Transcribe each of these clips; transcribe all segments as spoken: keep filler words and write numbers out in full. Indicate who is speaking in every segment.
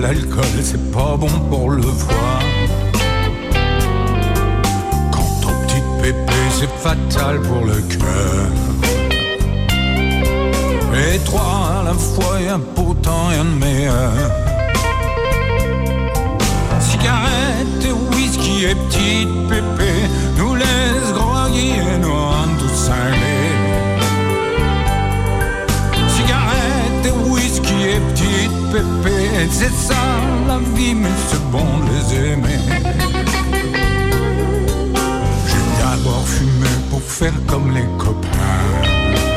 Speaker 1: l'alcool, c'est pas bon pour le foie. Quant au petit pépé, c'est fatal pour le cœur. Et trois à la fois, y'a pourtant rien de meilleur. Cigarette et whisky et petite pépé nous laisse groggy et nous rend tous cinglés. Cigarette et whisky et petite pépé, c'est ça la vie, mais c'est bon de les aimer. J'ai d'abord fumé pour faire comme les copains.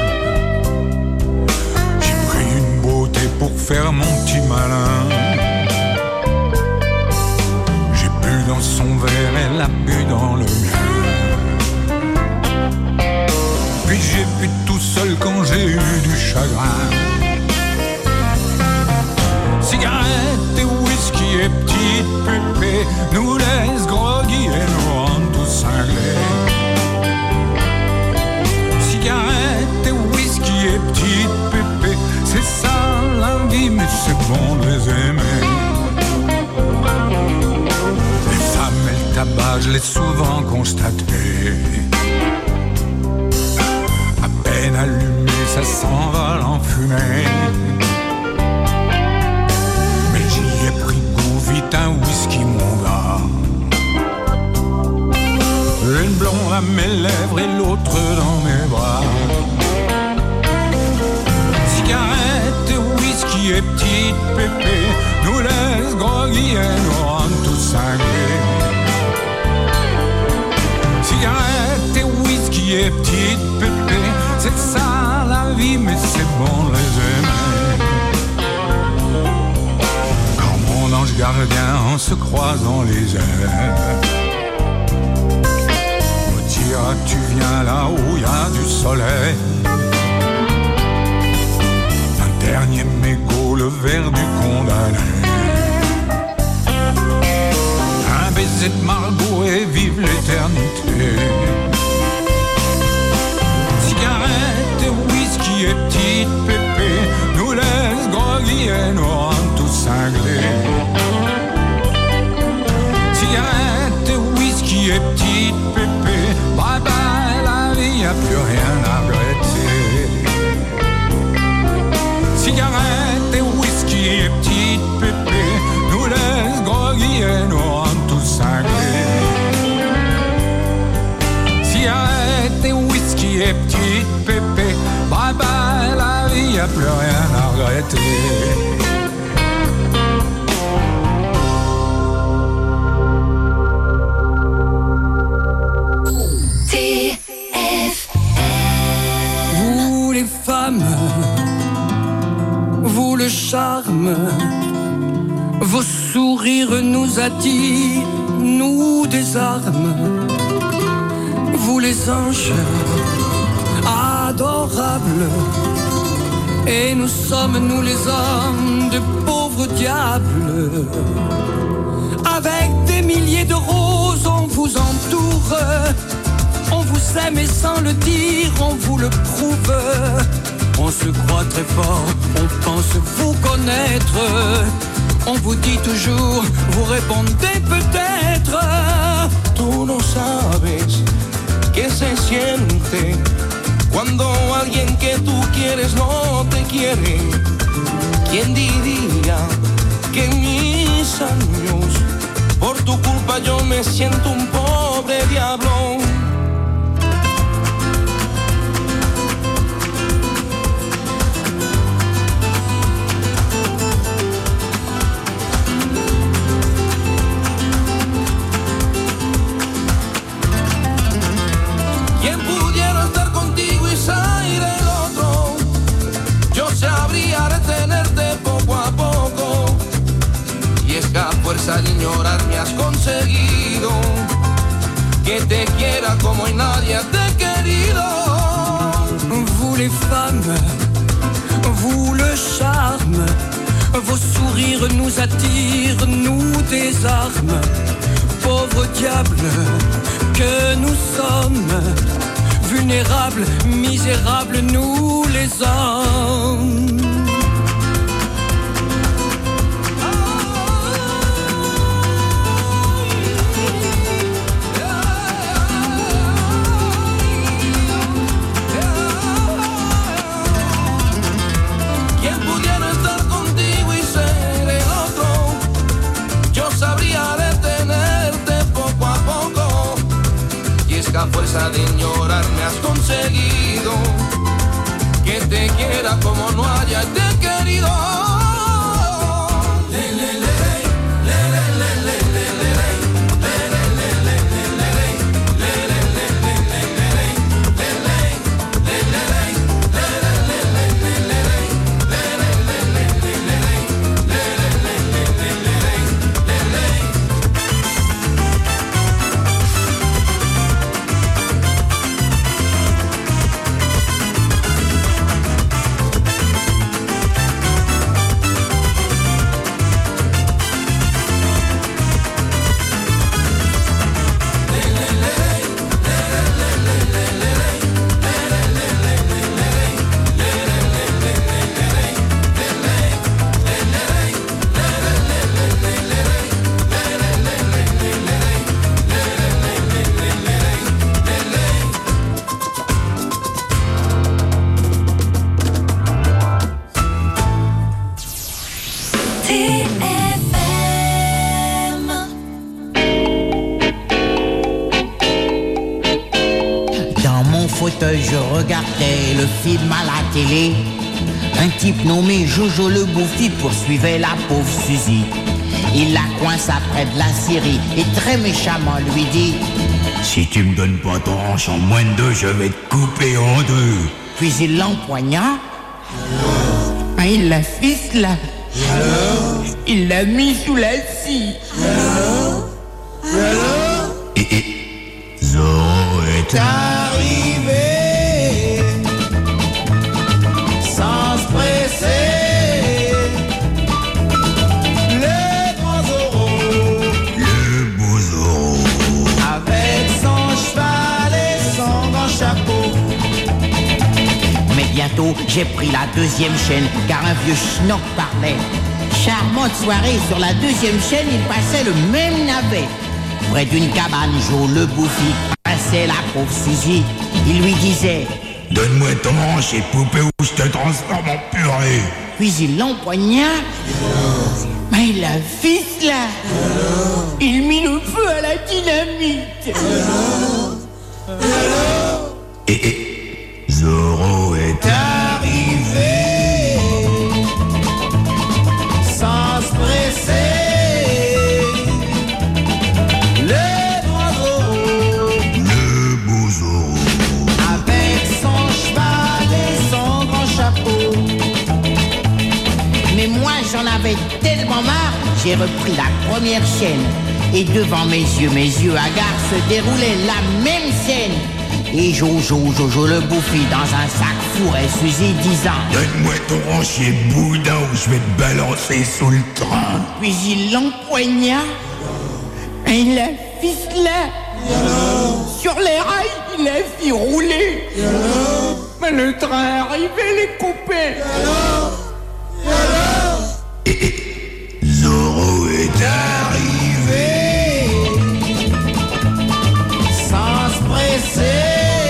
Speaker 1: J'ai pris une beauté pour faire mon petit malin. Dans son verre, elle a bu dans le mien. Puis j'ai bu tout seul quand j'ai eu du chagrin. Cigarette et whisky et petite pépé nous laissent groggy et nous rendent tous cinglés. Cigarette et whisky et petite pépé, c'est ça la vie, mais c'est bon de les aimer. Tabac, je l'ai souvent constaté. À peine allumé, ça s'envole en fumée. Mais j'y ai pris goût, vite un whisky mon gars. Une blonde à mes lèvres et l'autre dans mes bras. Cigarette et whisky et petite pépé nous laissent groggy et nous rendent tous cinglés. Cigarette et whisky et petite pépé, c'est ça la vie, mais c'est bon de les aimer. Quand mon ange gardien en se croisant les airs me dira tu viens là où il y a du soleil. Un dernier mégot, le verre du condamné. Un baiser de Margot et vive l'éternité. Cigarette et whisky et petite pépé nous laissent groggy et nous rendent tous cinglés. Cigarette et whisky et petite pépé, bye bye la vie, y'a plus rien à regretter. Cigarette et whisky et petite pépé nous laissent groggy et nous rendent tous cinglés. Cigarette et whisky et petite pépé, bye bye la vie, y'a plus rien à regretter.
Speaker 2: Vous les femmes, vous le charme, vos sourires nous attirent, nous désarment. Vous les anges, adorables, et nous sommes, nous les hommes, de pauvres diables. Avec des milliers de roses, on vous entoure. On vous aime et sans le dire, on vous le prouve. On se croit très fort, on pense vous connaître. On vous dit toujours, vous répondez peut-être.
Speaker 3: Tú no sabes qué se siente cuando alguien que tú quieres no te quiere. ¿Quién diría que en mis años por tu culpa yo me siento un pobre diablo?
Speaker 4: Fuerza de ignorar me has conseguido que te quiera como y nadie te ha querido.
Speaker 2: Vous les femmes, vous le charme, vos sourires nous attirent, nous désarment. Pauvres diables que nous sommes, vulnérables, misérables, nous les hommes.
Speaker 4: fuerza de ignorarme has conseguido que te quiera como no haya te querido.
Speaker 5: Je regardais le film à la télé. Un type nommé Jojo le Bouffi poursuivait la pauvre Suzy. Il la coince après de la Syrie et très méchamment lui dit:
Speaker 1: si tu me donnes pas ton hanche en moins de deux, je vais te couper en deux.
Speaker 5: Puis il l'empoigna. Ah, il la ficela. Il l'a mis sous la scie.
Speaker 1: Et, et Zorro est
Speaker 3: arrivé sans se presser. Le grand Zorro,
Speaker 1: le beau Zorro,
Speaker 3: avec son cheval et son grand chapeau.
Speaker 5: Mais bientôt j'ai pris la deuxième chaîne car un vieux schnock parlait. Charmante soirée, sur la deuxième chaîne il passait le même navet. Près d'une cabane, Jo le Bouffi passait la pauvre Suzy. Il lui disait:
Speaker 1: donne-moi ton hanche et poupée ou je te transforme en purée.
Speaker 5: Puis il l'empoigna. Mais il la ficela. Il mit le feu à la dynamite.
Speaker 1: Et, et Zorro est
Speaker 3: arrivé sans se presser.
Speaker 5: Mais moi j'en avais tellement marre, j'ai repris la première chaîne. Et devant mes yeux, mes yeux hagards, se déroulait la même scène. Et Jojo, Jojo le Bouffi dans un sac fourrait Suzy disant:
Speaker 1: donne-moi ton hanchier boudin ou je vais te balancer sous le train.
Speaker 5: Puis il l'empoigna et il la ficela. Sur les rails, il la fit rouler. Mais le train arrivait, les coupait.
Speaker 1: Et, et Zorro est arrivé
Speaker 3: sans se presser.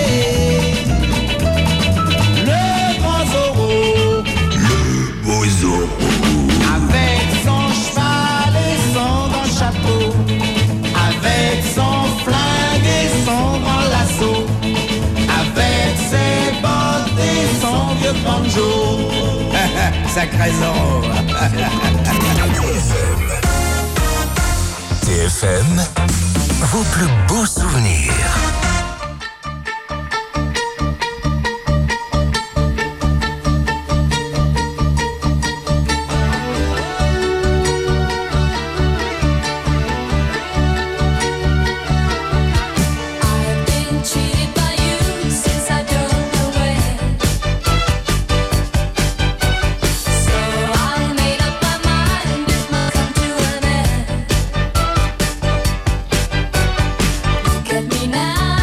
Speaker 3: Le grand Zorro,
Speaker 1: le beau Zorro,
Speaker 3: avec son cheval et son grand chapeau, avec son flingue et son grand lasso, avec ses bottes et son vieux banjo.
Speaker 1: Sacré Zorro.
Speaker 6: T F M, vos plus beaux souvenirs.
Speaker 7: Now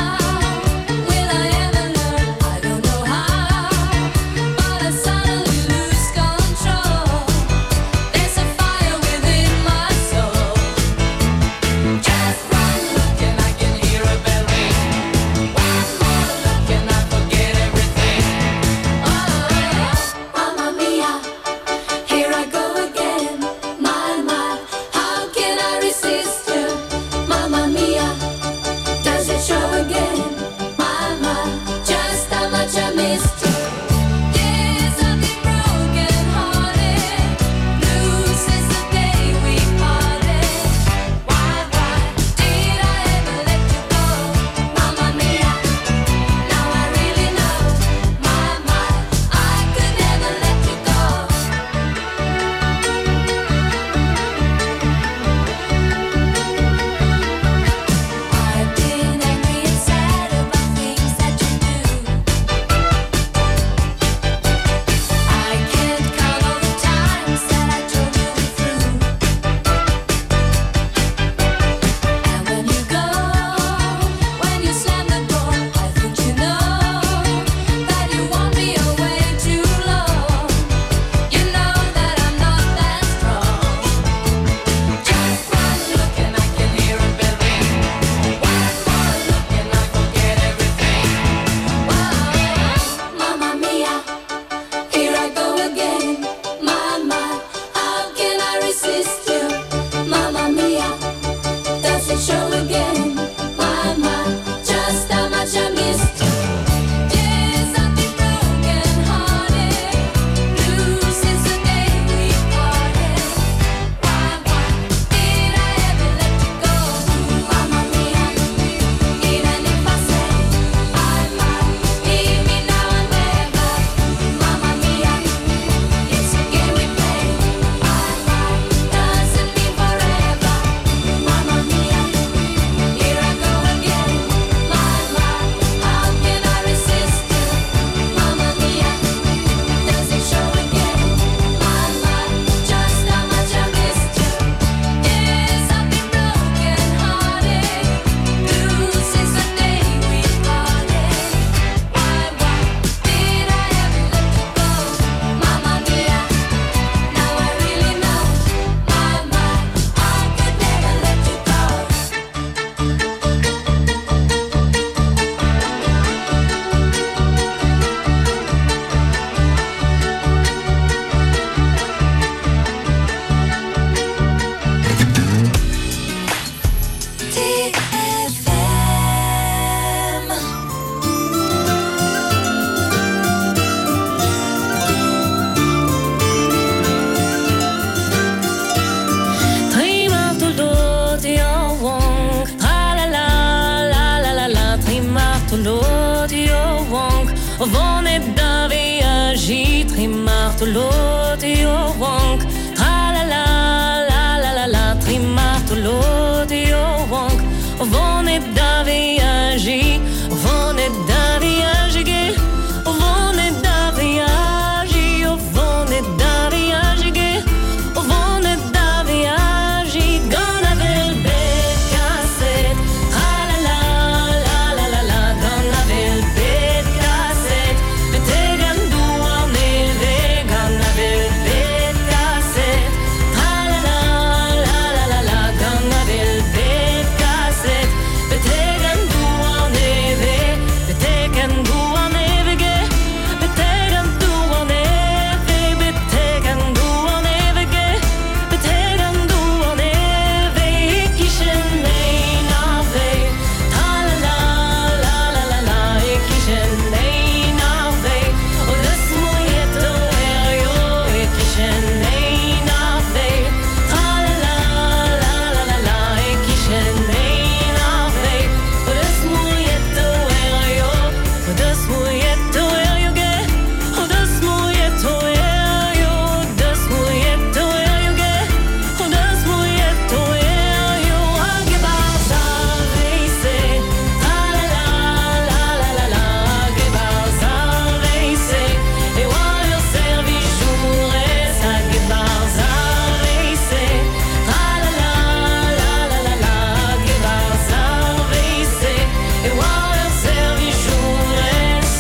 Speaker 7: trimartoloti o wonk, tra la la la la la la, trimartoloti o wonk, vonet da viaggi, vonet da viaggi che, vonet da viaggi, o vonet da viaggi che, vonet da viaggi, gonna vel bet cassette, tra la la la la la la, gonna vel bet cassette, vete gandua neve, gonna vel bet cassette, tra la la la la la la, gonna vel bet cassette, vete gandua neve, vete gandua neve ge, vete gandua neve, vete gandua neve ge, vete gandua neve, ikishen nei nave, tra la la la la la la, ikishen nei nave, o des mojeto erjo, ikishen nei nave, tra la la la la la la, ikishen nei nave, o des mojeto erjo, o des mojeto erjo ge, o des mojeto erjo, des mojeto erjo ge, o des mojeto erjo, agebaza veise, tra la la la la la la, agebaza veise, e waio servi jures, agebaza veise, tra la la la la la la, agebaza veise, e waio servi jures.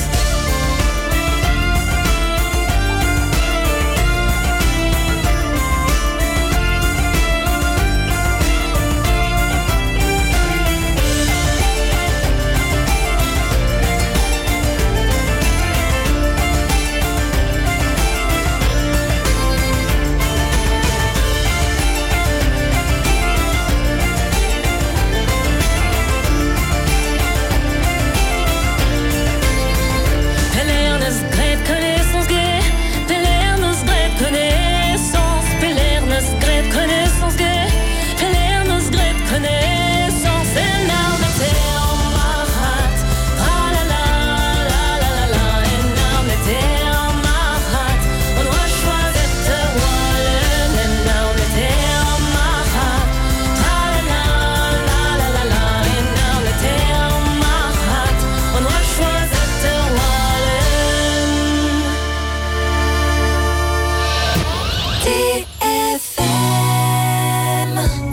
Speaker 7: Pelernes gret connaissance gay, Pelernes gret connaissance, Pelernes gret connaissance gay, Pelernes gret connaissance, en arme était en marat, tra la la la la la la, en arme était en marat, on doit choisir te wallen, en arme était en marat, tra la la la la la la, en arme était en marat, on doit choisir te wallen. T F M.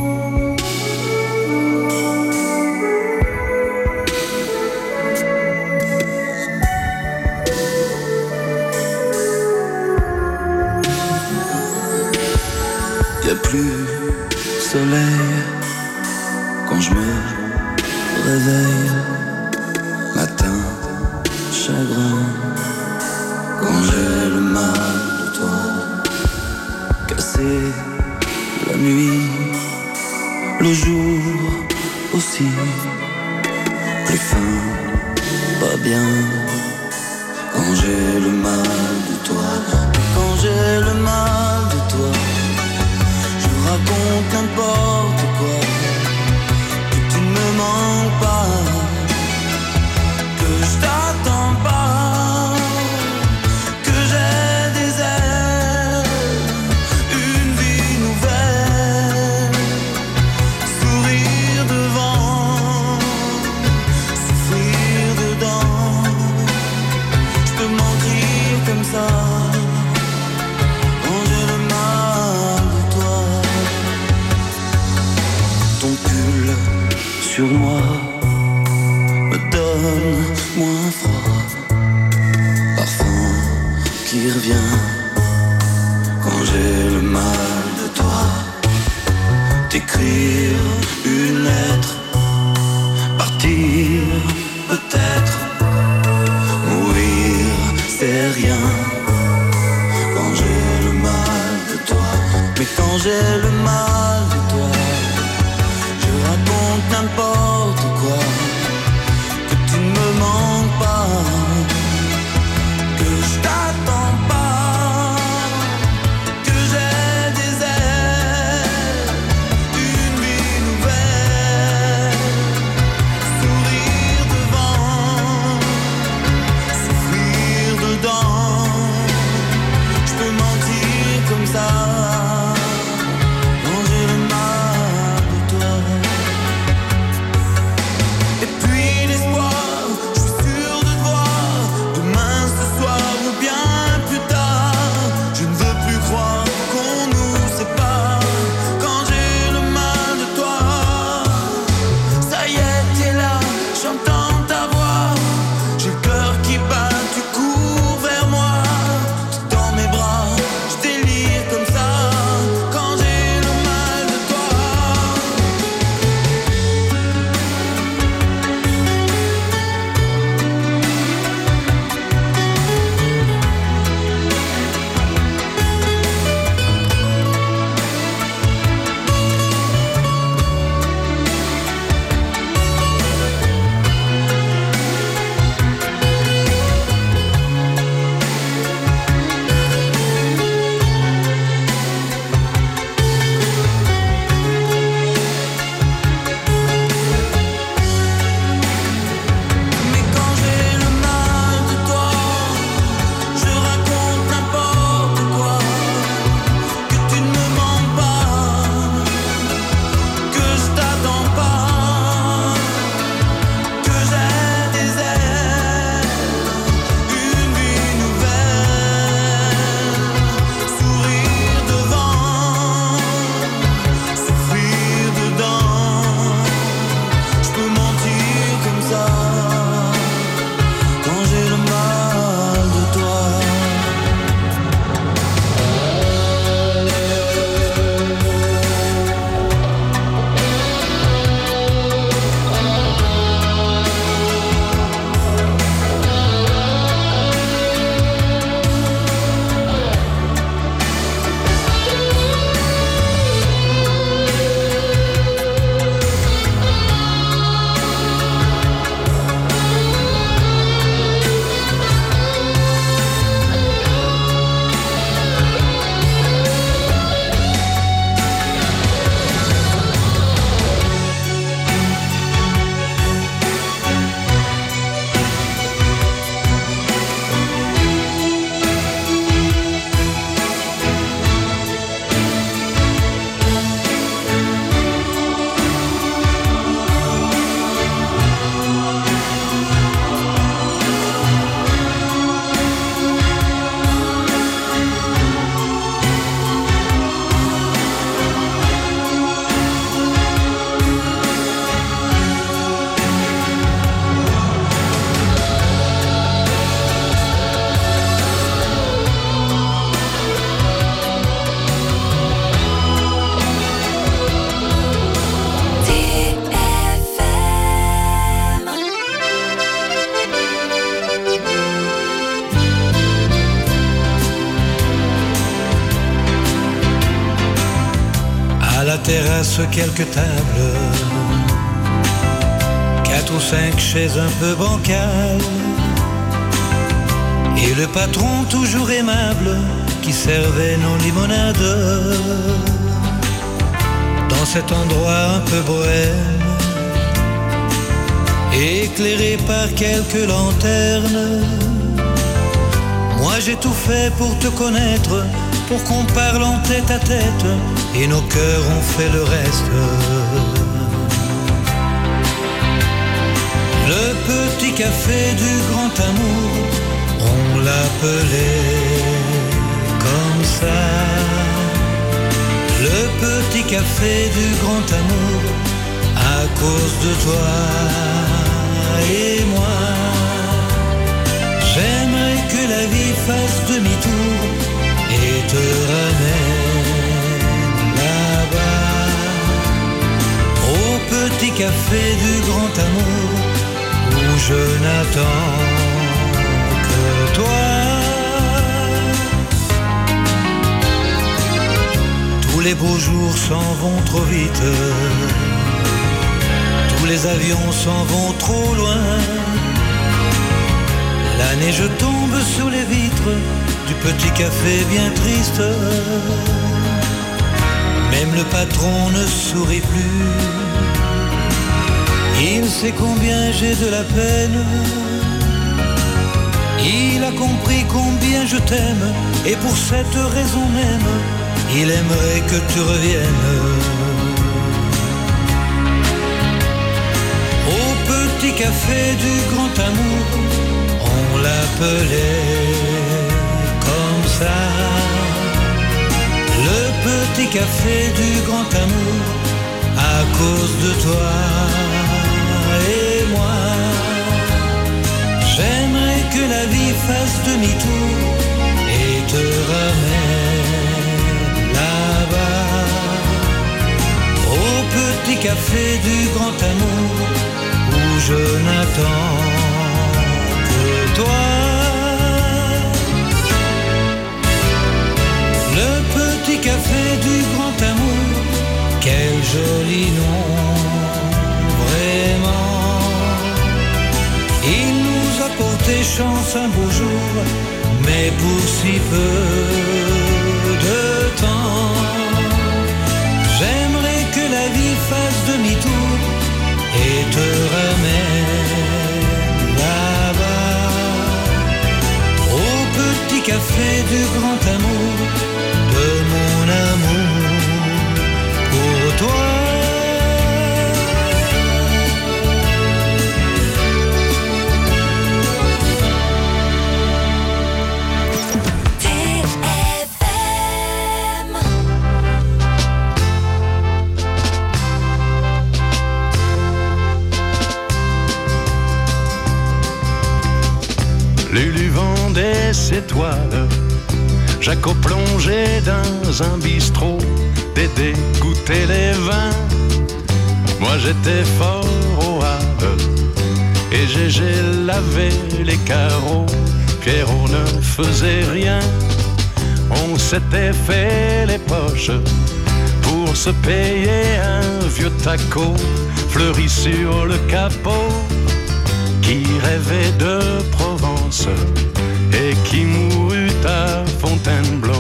Speaker 3: Y a plus soleil quand je me réveille. Matin, chagrin quand j'ai le mal de toi. Cassé la nuit, le jour aussi. Plus fin, pas bien quand j'ai le mal de toi. Quand j'ai le mal de toi, je raconte n'importe quoi, que tu ne me manques pas, que je t'attends pas, que j'ai des ailes, une vie nouvelle, sourire devant, souffrir dedans, je peux mentir comme ça. Quand j'ai le mal de toi, ton pull sur moi me donne moins froid. Parfum qui revient quand j'ai le mal de toi. T'écrire une lettre, partir peut-être, mourir c'est rien. Quand j'ai le mal de toi, mais quand j'ai le mal de toi, je raconte n'importe quoi, que tu ne me manques pas, que je t'attends pas, que j'ai des ailes, une vie nouvelle, sourire devant, souffrir dedans, je peux m'en
Speaker 8: la terrasse quelques tables, quatre ou cinq chaises un peu bancales, et le patron toujours aimable qui servait nos limonades. Dans cet endroit un peu bohème, éclairé par quelques lanternes, moi j'ai tout fait pour te connaître, pour qu'on parle en tête à tête, et nos cœurs ont fait le reste. Le petit café du grand amour, on l'appelait comme ça. Le petit café du grand amour, à cause de toi et moi. J'aimerais que la vie fasse demi-tour et te ramène là-bas, au petit café du grand amour, où je n'attends que toi. Tous les beaux jours s'en vont trop vite, tous les avions s'en vont trop loin. La neige tombe sur les vitres du petit café bien triste. Même le patron ne sourit plus. Il sait combien j'ai de la peine. Il a compris combien je t'aime, et pour cette raison même, il aimerait que tu reviennes. Au petit café du grand amour, on l'appelait comme ça. Le petit café du grand amour, à cause de toi et moi. J'aimerais que la vie fasse demi-tour et te ramène là-bas, au petit café du grand amour, où je n'attends que toi. Le petit café du grand amour, quel joli nom, vraiment. Il nous a porté chance un beau jour, mais pour si peu de temps. J'aimerais que la vie fasse demi-tour et te ramène là-bas, au petit café du grand amour, de mon amour pour toi.
Speaker 9: Lulu vendait ses toiles, Jaco plongeait dans un bistrot, Dédé goûtait les vins. Moi j'étais fort au Havre, et Gégé lavait les carreaux. Pierrot ne faisait rien, on s'était fait les poches pour se payer un vieux taco fleuri sur le capot, qui rêvait de Provence et qui mourut à Fontainebleau.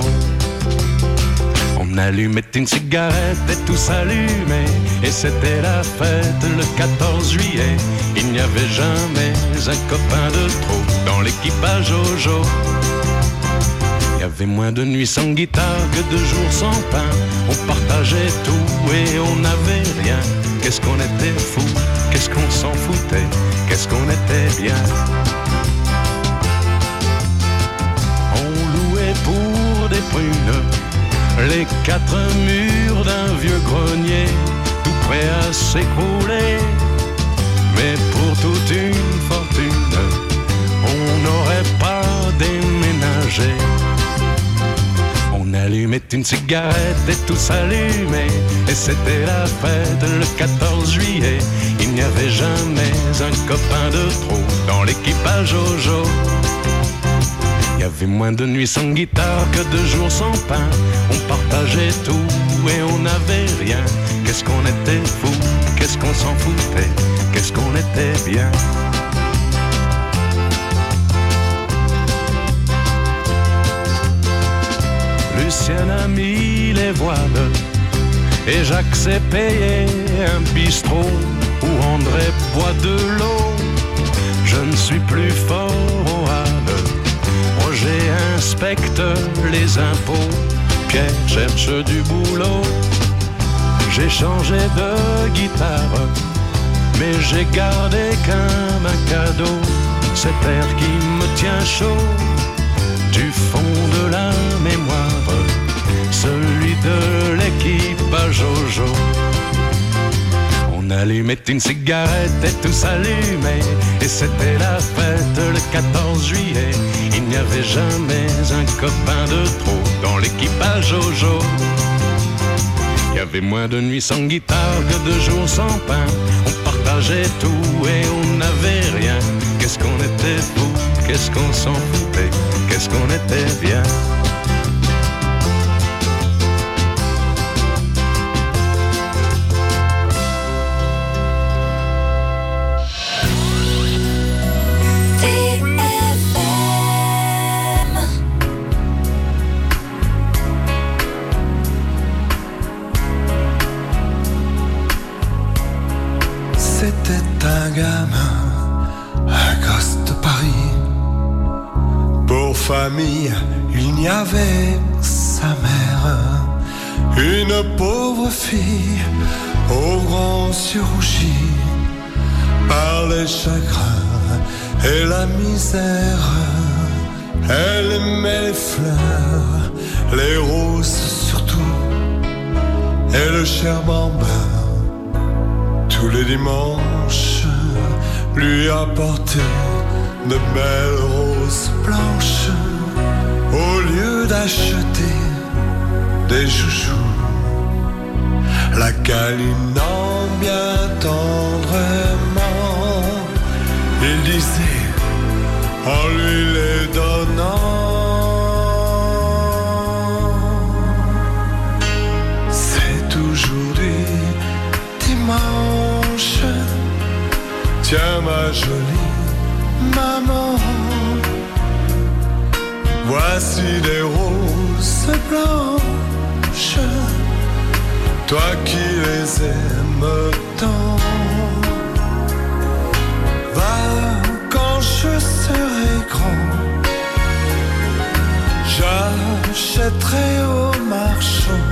Speaker 9: On allumait une cigarette et tout s'allumait, et c'était la fête le quatorze juillet. Il n'y avait jamais un copain de trop dans l'équipage Jojo. Il y avait moins de nuits sans guitare que de jours sans pain. On partageait tout et on n'avait rien. Qu'est-ce qu'on était fous, qu'est-ce qu'on s'en foutait, qu'est-ce qu'on était bien. On louait pour des prunes les quatre murs d'un vieux grenier, tout prêt à s'écrouler. Mais pour toute une fortune, on n'aurait pas déménagé. On allumait une cigarette et tout s'allumait, et c'était la fête le quatorze juillet. Il n'y avait jamais un copain de trop dans l'équipage Jojo. Il y avait moins de nuits sans guitare que de jours sans pain. On partageait tout et on n'avait rien. Qu'est-ce qu'on était fou, qu'est-ce qu'on s'en foutait, qu'est-ce qu'on était bien. Lucien a mis les voiles et Jacques s'est payé un bistrot où André boit de l'eau. Je ne suis plus fort au hall. Roger inspecte les impôts. Pierre cherche du boulot. J'ai changé de guitare, mais j'ai gardé comme un cadeau cet air qui me tient chaud du fond de la mémoire, celui de l'équipage Jojo. On allumait une cigarette et tout s'allumait, et c'était la fête le quatorze juillet. Il n'y avait jamais un copain de trop dans l'équipage Jojo. Il y avait moins de nuits sans guitare que de jours sans pain. On partageait tout et on n'avait rien. Qu'est-ce qu'on était fou, qu'est-ce qu'on s'en foutait, qu'est-ce qu'on était bien.
Speaker 3: C'était un gamin, un gosse de Paris. Pour famille, il n'y avait sa mère. Une pauvre fille, aux grands yeux rougis, par les chagrins et la misère. Elle aimait les fleurs, les roses surtout, et le cher bambin. Tous les dimanches, lui apporter de belles roses blanches, au lieu d'acheter des joujoux, la câlinant bien tendrement. Il disait en lui les donnant: c'est aujourd'hui dimanche. Tiens ma jolie maman, voici des roses blanches, toi qui les aimes tant. Va quand je serai grand, j'achèterai au marchand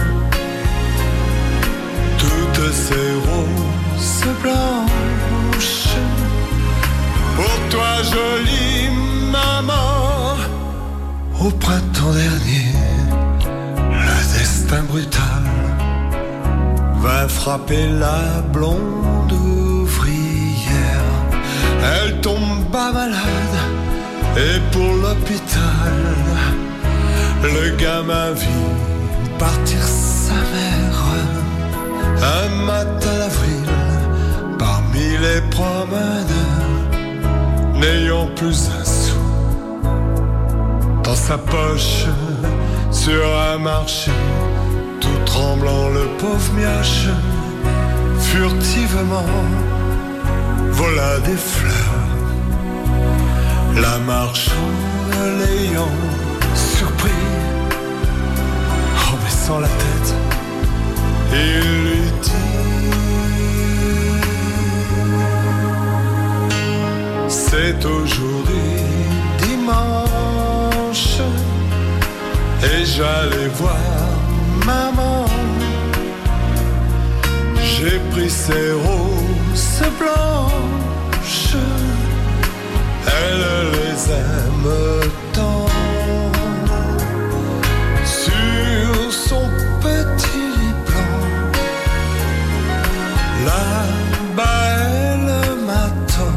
Speaker 3: toutes ces roses blanches. Pour toi jolie maman, au printemps dernier, le destin brutal va frapper la blonde ouvrière. Elle tomba malade et pour l'hôpital, le gamin vit partir sa mère. Un matin d'avril, parmi les promeneurs, n'ayant plus un sou dans sa poche, sur un marché, tout tremblant, le pauvre mioche furtivement vola des fleurs. La marchande l'ayant surpris, en baissant la tête, il lui dit: c'est aujourd'hui dimanche et j'allais voir maman. J'ai pris ses roses blanches, elle les aime tant. Sur son petit lit blanc, là-bas elle m'attend.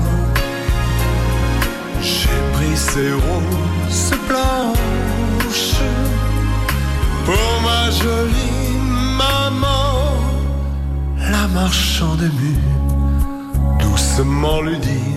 Speaker 3: J'ai pris ses roses blanches pour ma jolie maman. La marchande émue doucement lui dit: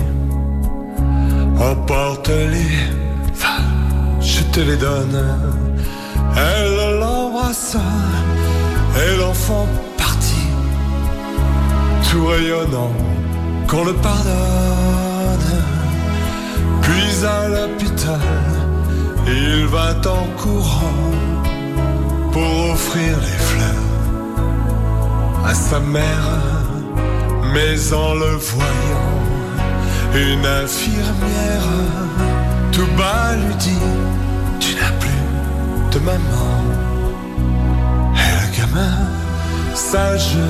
Speaker 3: emporte-les, va, je te les donne. Elle l'embrassa et l'enfant
Speaker 10: font partie, tout rayonnant, qu'on le pardonne. Puis à l'hôpital, il va en courant pour offrir les fleurs à sa mère. Mais en le voyant, une infirmière tout bas lui dit: tu n'as plus de maman. Et le gamin, s'agenouillant,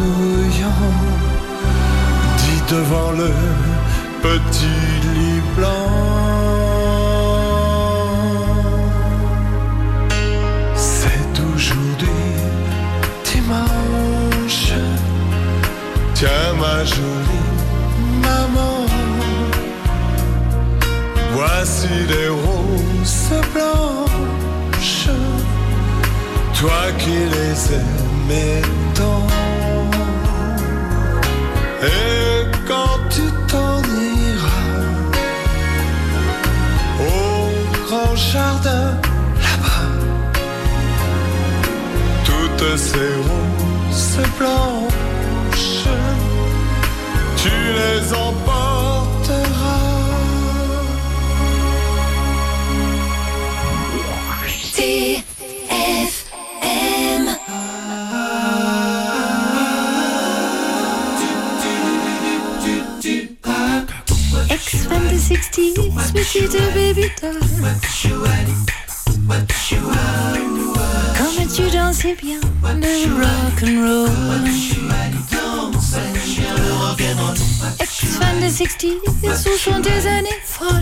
Speaker 10: dit devant le petit lit blanc: c'est aujourd'hui dimanche. Tiens ma jolie maman, voici des roses blanches, toi qui les aimais tant. Et quand tu t'en iras au grand jardin là-bas, toutes ces roses blanches, tu les emporteras.
Speaker 7: T F M. Ex-fan des sixties, sweet little baby doll. Comme tu dansais bien le rock'n'roll. Ex-fan des sixties, où sont tes années folles?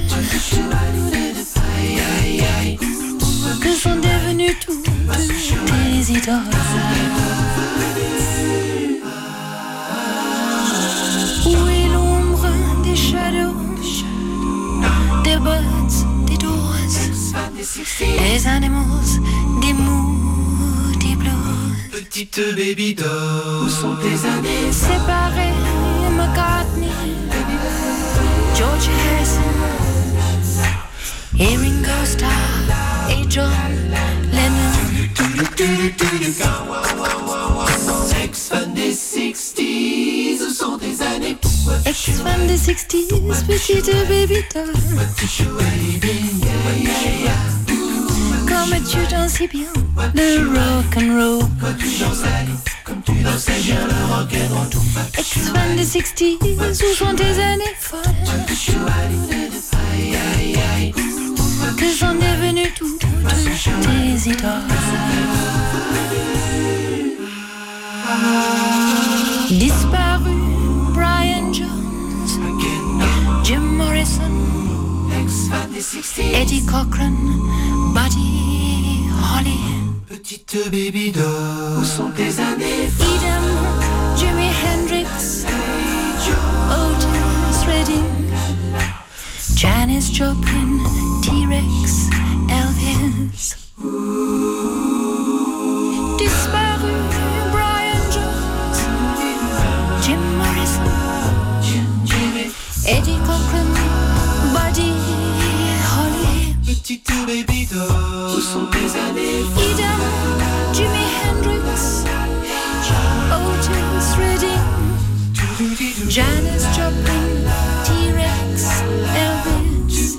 Speaker 7: Que sont devenues toutes tes idoles? Où est l'ombre des shadows, des birds, des doors, des animals, des moody blues?
Speaker 3: Petite baby doll, où sont tes années
Speaker 7: séparées? McCartney, George Harrison, et Ringo Starr, et John Lennon.
Speaker 3: Ex-fan des sixties, où sont tes années?
Speaker 7: Ex-fan des sixties, petite baby doll. Comme tu dansais bien le rock'n'roll.
Speaker 3: Comme tu dansais bien le rock'n'roll.
Speaker 7: Ex-fan des sixties, où sont tes années folles? Que sont devenues toutes tes idoles? Disparu Brian Jones, Jim Morrison, Eddie Cochran, Buddy Holly.
Speaker 3: Petite baby doll, où sont tes années?
Speaker 7: Idem, Jimi Hendrix, Otis Redding, Janis Joplin, T-Rex, Elvis. Disparu Brian Jones, Jim Morrison, Eddie Cochran, Buddy Holly.
Speaker 3: Petite baby doll, où sont tes années?
Speaker 7: Idem, Jimi Hendrix, Otis Redding, Janis Joplin, T-Rex, Elvis.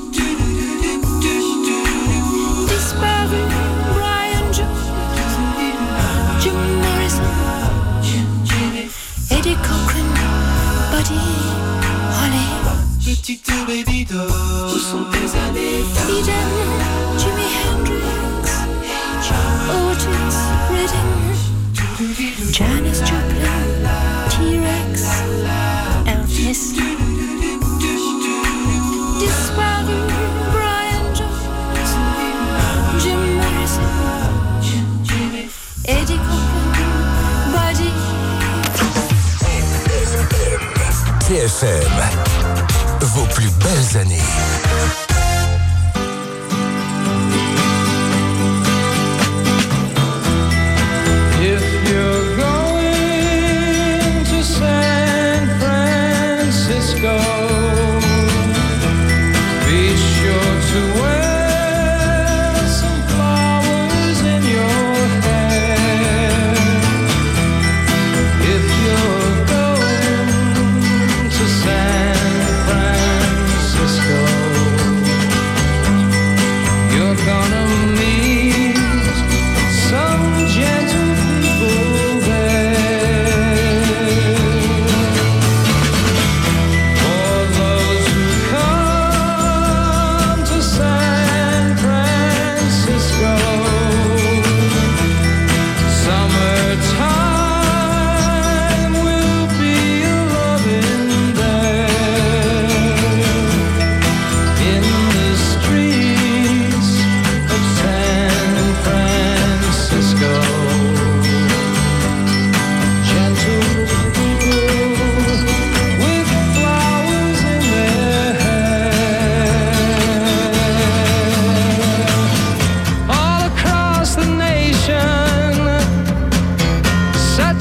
Speaker 7: Disparu Brian Jones, Jim Morrison, Eddie Cochran, Buddy Holly.
Speaker 3: Petite baby doll, où sont tes années?
Speaker 7: Idem, Jimi Hendrix, Otis Redding, Janis Joplin, T-Rex, Elvis. Disparu Brian Jones, Jim Morrison, Eddie Cochran, Buddy.
Speaker 6: T F M, vos plus belles années.
Speaker 11: If you're going to San Francisco, be sure to wear some flowers in your hair.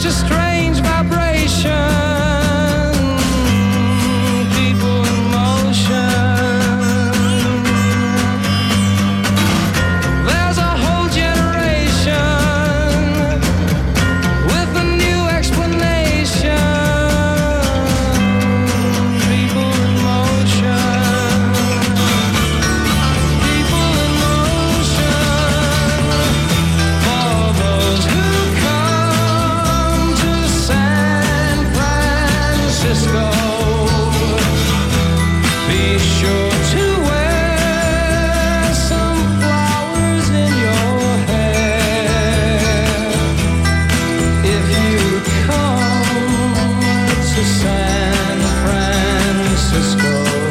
Speaker 11: such a strange vibration. People in motion. There's a whole generation with a new explanation. People in motion. People in motion. For those who come to San Francisco, be sure to wear some flowers in your hair. If you come to San Francisco,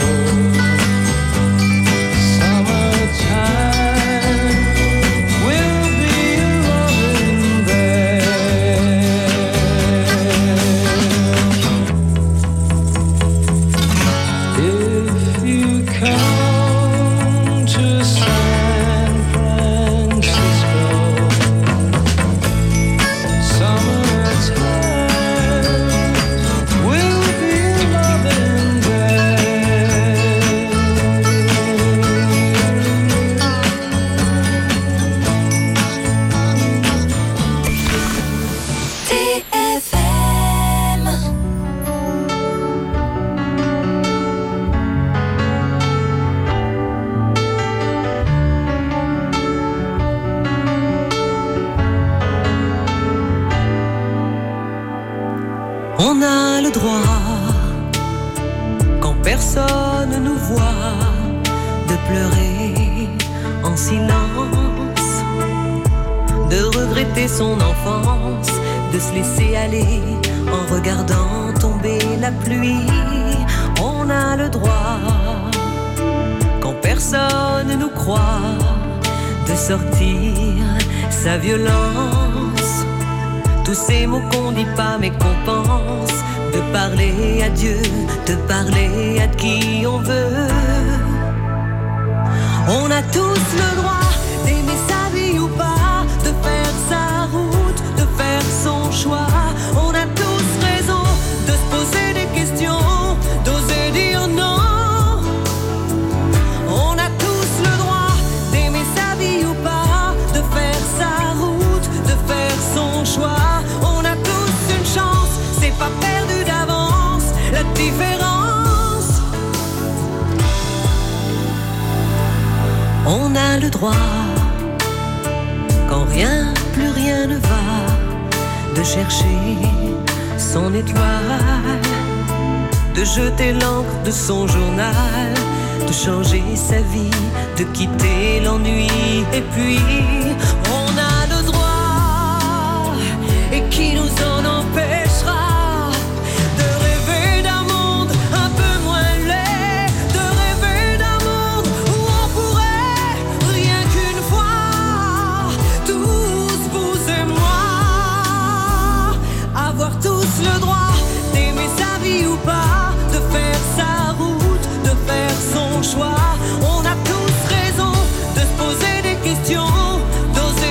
Speaker 11: summertime will be loving there. If you come to San Francisco, summertime will be loving
Speaker 7: T F M.
Speaker 12: On a le droit, quand personne nous voit, de pleurer en silence, de regretter son enfance, de se laisser aller en regardant tomber la pluie. On a le droit, quand personne nous croit, de sortir sa violence. Tous ces mots qu'on dit pas mais qu'on pense, de parler à Dieu, de parler à qui on veut. On a tous le droit d'aimer sa vie ou pas, de faire sa route, de faire son choix. On a tous raison de se poser des questions, d'oser dire non. On a tous le droit d'aimer sa vie ou pas, de faire sa route, de faire son choix. On a tous une chance, c'est pas perdu d'avance, la différence. On a le droit, quand rien, plus rien ne va, de chercher son étoile, de jeter l'encre de son journal, de changer sa vie, de quitter l'ennui. Et puis, on a le droit, et qui nous en empêchera, de rêver d'un monde un peu moins laid, de rêver d'un monde où on pourrait, rien qu'une fois, tous, vous et moi, avoir tous le droit d'aimer sa vie ou pas, de faire sa route, de faire son choix. On a tous raison de se poser des questions, d'oser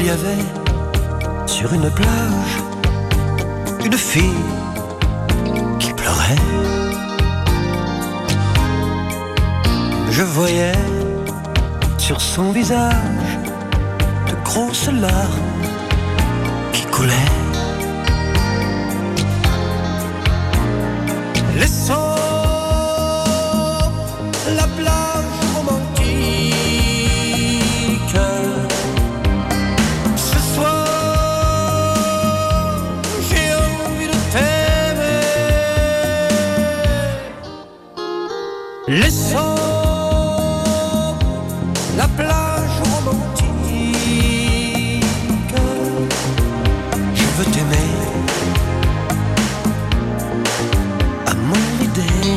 Speaker 13: y avait sur une plage une fille qui pleurait. Je voyais sur son visage de grosses larmes qui coulaient. Laissons la plage romantique. Ce soir, j'ai envie de t'aimer. Laissons la plage romantique. Je veux t'aimer à mon idée.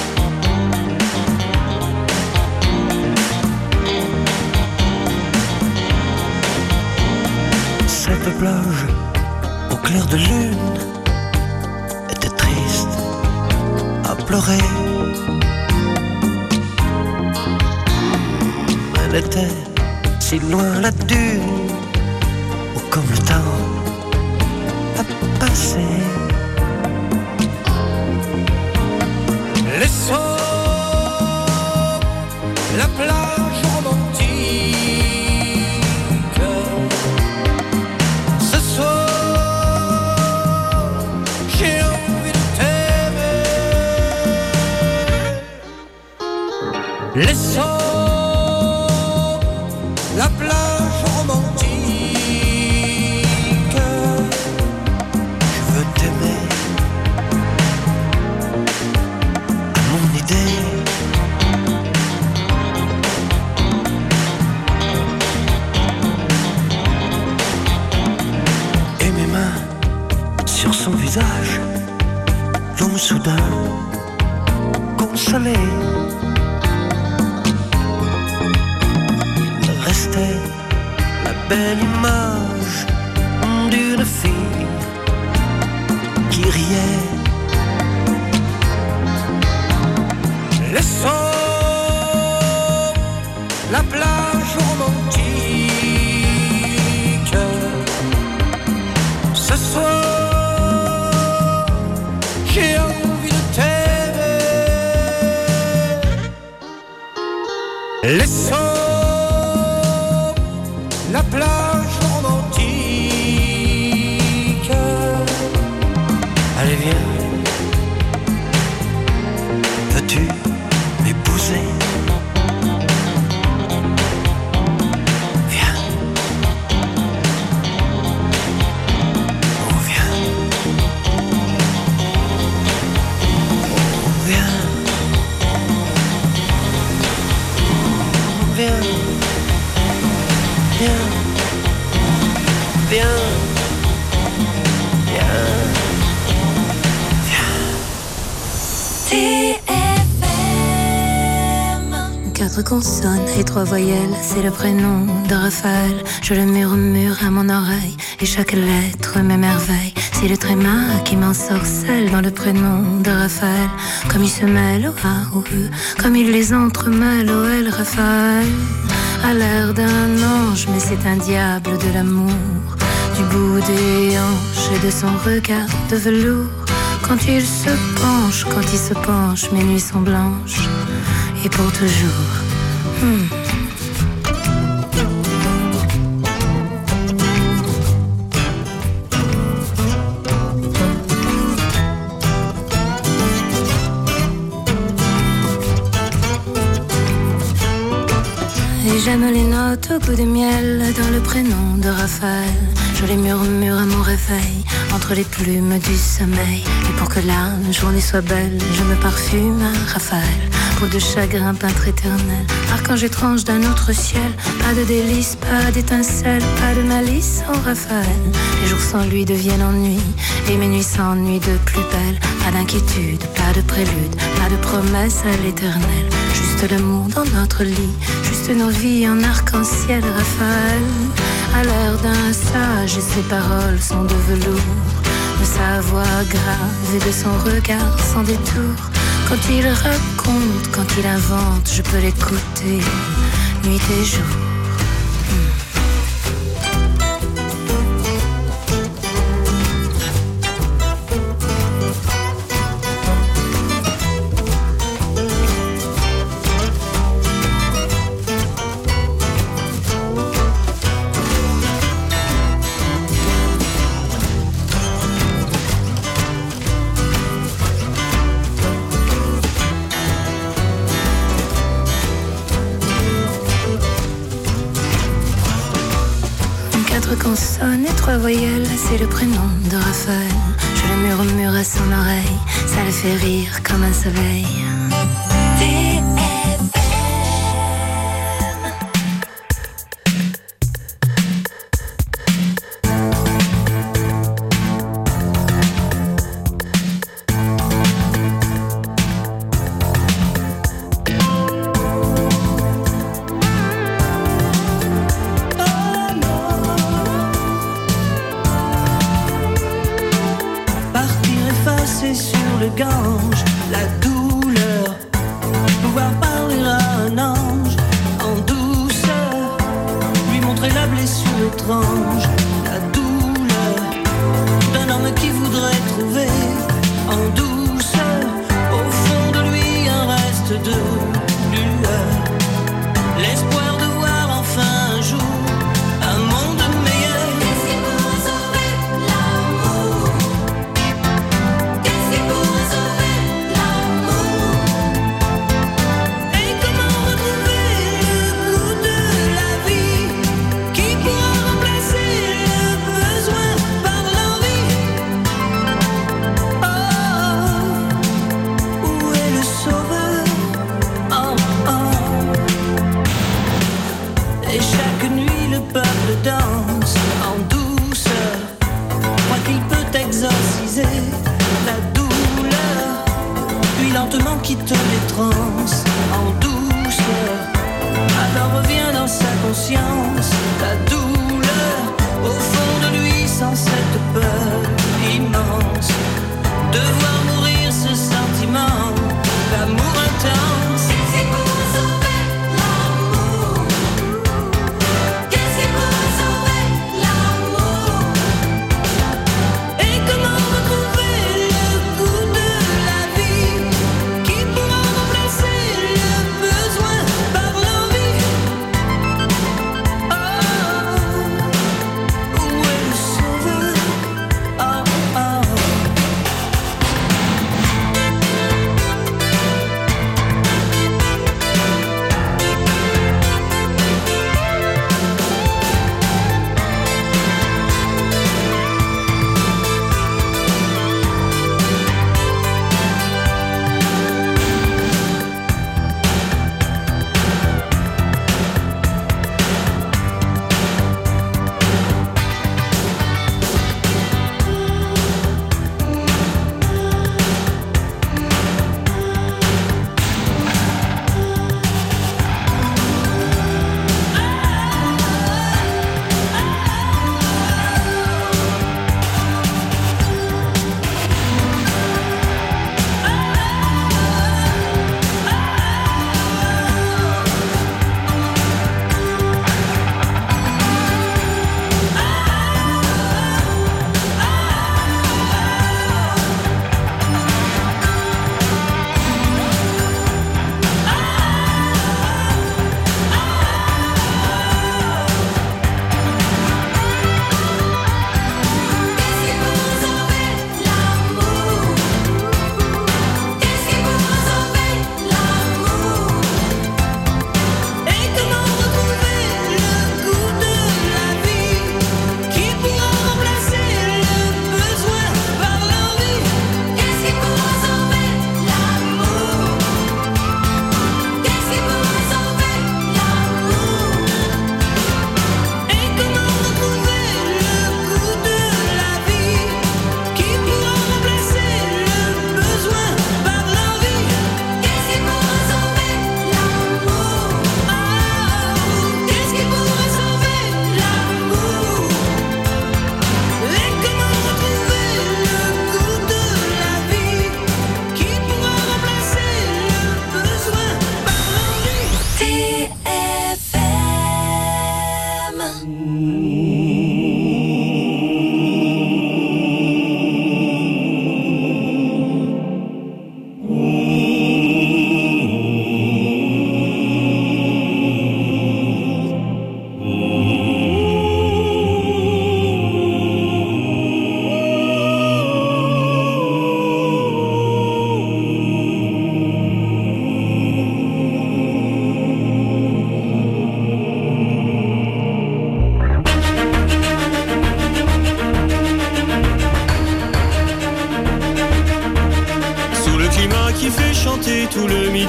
Speaker 13: Cette plage au clair de lune était triste à pleurer. Elle était si loin la dune où comme le temps a passé. Laissons la plage romantique. Ce soir, j'ai envie de t'aimer. Laissons la plage romantique. Je veux t'aimer à mon idée. Et mes mains sur son visage l'ont soudain consolé. Restait la belle image d'une fille qui riait. Laissons la plage romantique. Ce soir, j'ai envie de t'aimer. Laissons la plage romantique. Allez viens, veux-tu m'épouser? Viens, oh viens, oh viens, viens. Viens, viens, viens, viens.
Speaker 7: T F M.
Speaker 14: Quatre consonnes et trois voyelles, c'est le prénom de Raphaël. Je le murmure à mon oreille et chaque lettre m'émerveille. C'est le tréma qui m'ensorcelle dans le prénom de Raphaël. Comme il se mêle au A, au E, comme il les entremêle au L. Raphaël a l'air d'un ange, mais c'est un diable de l'amour. Du bout des hanches et de son regard de velours. Quand il se penche, quand il se penche, mes nuits sont blanches. Et pour toujours. Hmm. Et j'aime les notes au goût de miel dans le prénom de Raphaël. Je les murmure à mon réveil entre les plumes du sommeil. Et pour que la journée soit belle, je me parfume à Raphaël. Peau de chagrin, peintre éternel, archange étrange d'un autre ciel. Pas de délices, pas d'étincelles, pas de malice en Raphaël. Les jours sans lui deviennent ennui et mes nuits s'ennuient de plus belle. Pas d'inquiétude, pas de prélude, pas de promesse à l'éternel. Juste l'amour dans notre lit, juste nos vies en arc-en-ciel. Raphaël a l'air d'un sage et ses paroles sont de velours. De sa voix grave et de son regard sans détour. Quand il raconte, quand il invente, je peux l'écouter nuit et jour. Hmm. montre qu'on sonne et trois voyelles, c'est le prénom de Raphaël. Je le murmure à son oreille, ça le fait rire comme un soleil.
Speaker 8: Partir effacer sur le Gange la douleur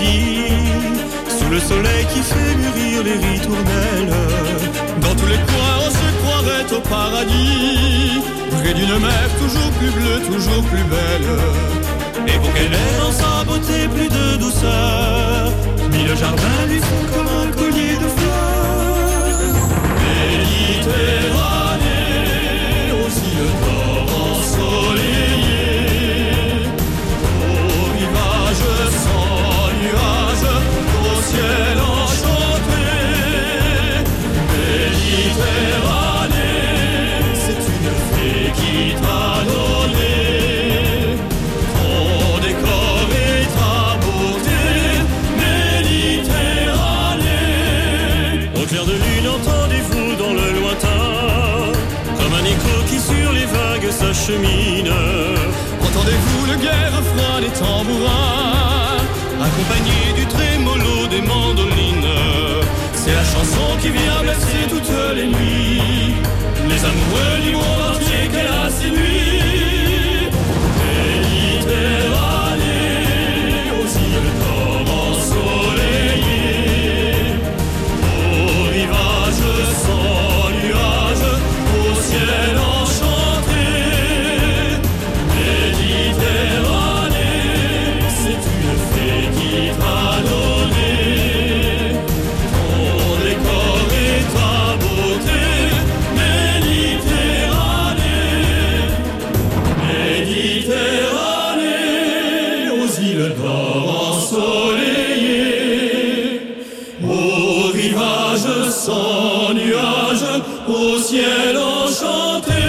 Speaker 15: paradis, sous le soleil qui fait mûrir les ritournelles. Dans tous les coins on se croirait au paradis, près d'une mer toujours plus bleue, toujours plus belle. Et pour qu'elle ait dans sa beauté plus de douceur, mille jardins lui font comme un collier de fleurs. Méditerranée, aux îles d'or ensoleillées, aux rivages sans nuages, au ciel enchanté. Méditerranée, c'est une fée qui t'a donné ton décor et ta beauté. Méditerranée, au clair de lune, entendez-vous dans le lointain, comme un écho qui sur les vagues s'achemine. Entendez-vous le gai refrain des tambourins, accompagné du trémolo des mandolines. C'est la chanson qui vient bercer toutes les nuits les amoureux du monde entier qu'elle a séduit. Méditerranée, aux îles d'or ensoleillées, aux rivages sans nuages, au ciel enchanté. Méditerranée, c'est une fée qui t'a donné ton décor et ta beauté. Méditerranée, Méditerranée, aux îles d'or ensoleillées, aux rivages sans nuages, au ciel enchanté.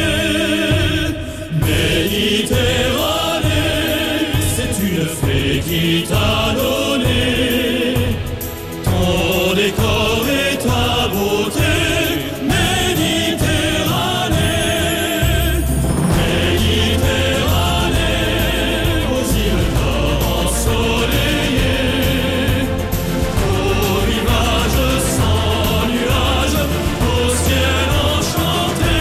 Speaker 15: Méditerranée, c'est une fée qui t'a donné ton décor et ta beauté. Méditerranée, Méditerranée, aux îles d'or ensoleillées, aux rivages sans nuages, au ciel enchanté.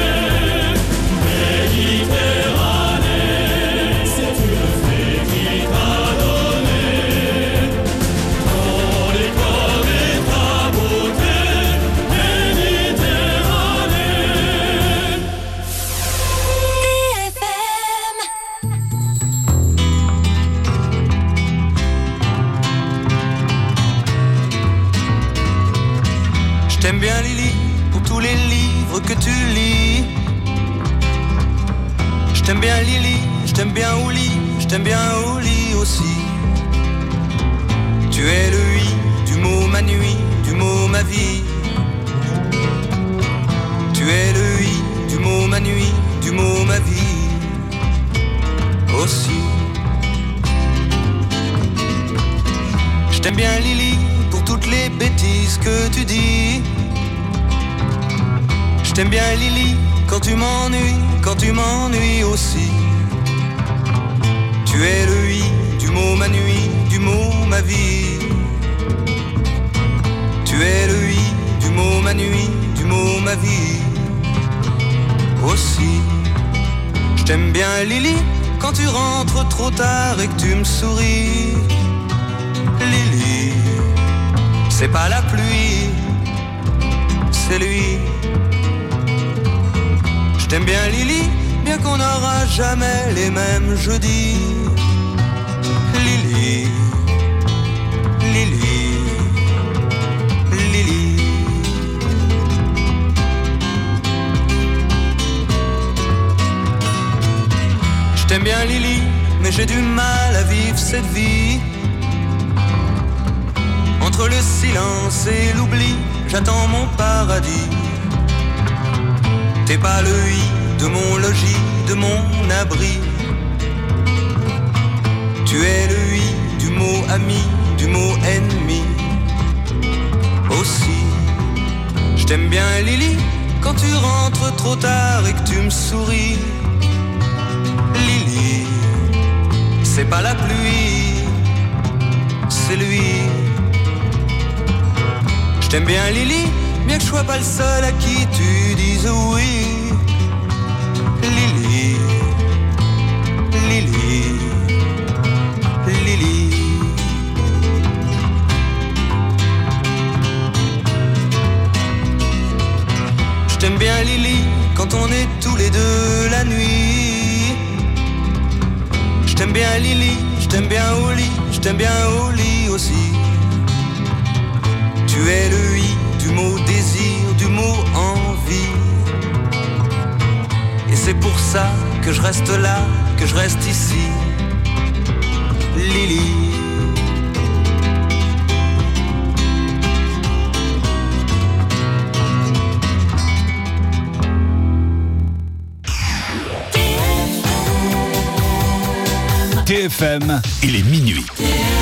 Speaker 15: Méditerranée, c'est une fée qui t'a donné ton décor et ta beauté. Méditerranée.
Speaker 3: Je t'aime bien Lily pour tous les livres que tu lis. Je t'aime bien Lily, je t'aime bien Ouli, je t'aime bien Ouli aussi. Tu es le oui du mot ma nuit, du mot ma vie. Tu es le oui du mot ma nuit, du mot ma vie aussi. Je t'aime bien Lily pour toutes les bêtises que tu dis. Je t'aime bien Lily quand tu m'ennuies, quand tu m'ennuies aussi. Tu es le oui du mot ma nuit, du mot ma vie. Tu es le oui du mot ma nuit, du mot ma vie aussi. Je t'aime bien Lily quand tu rentres trop tard et que tu me souris. Lily, c'est pas la pluie, c'est lui. Je t'aime bien Lily, bien qu'on n'aura jamais les mêmes jeudis. Lily, Lily, Lily. Je t'aime bien Lily, mais j'ai du mal à vivre cette vie. Entre le silence et l'oubli, j'attends mon paradis. T'es pas le oui de mon logis, de mon abri. Tu es le oui du mot ami, du mot ennemi aussi. Je t'aime bien Lily quand tu rentres trop tard et que tu me souris. Lily, c'est pas la pluie, c'est lui. Je t'aime bien Lily, bien que je sois pas le seul à qui tu dises oui. Lily, Lily, Lily. bien Lily, je t'aime bien au lit, je t'aime bien au lit aussi. Tu es le oui du mot désir, du mot envie. Et c'est pour ça que je reste là, que je reste ici. Lily.
Speaker 16: T F M, il est minuit.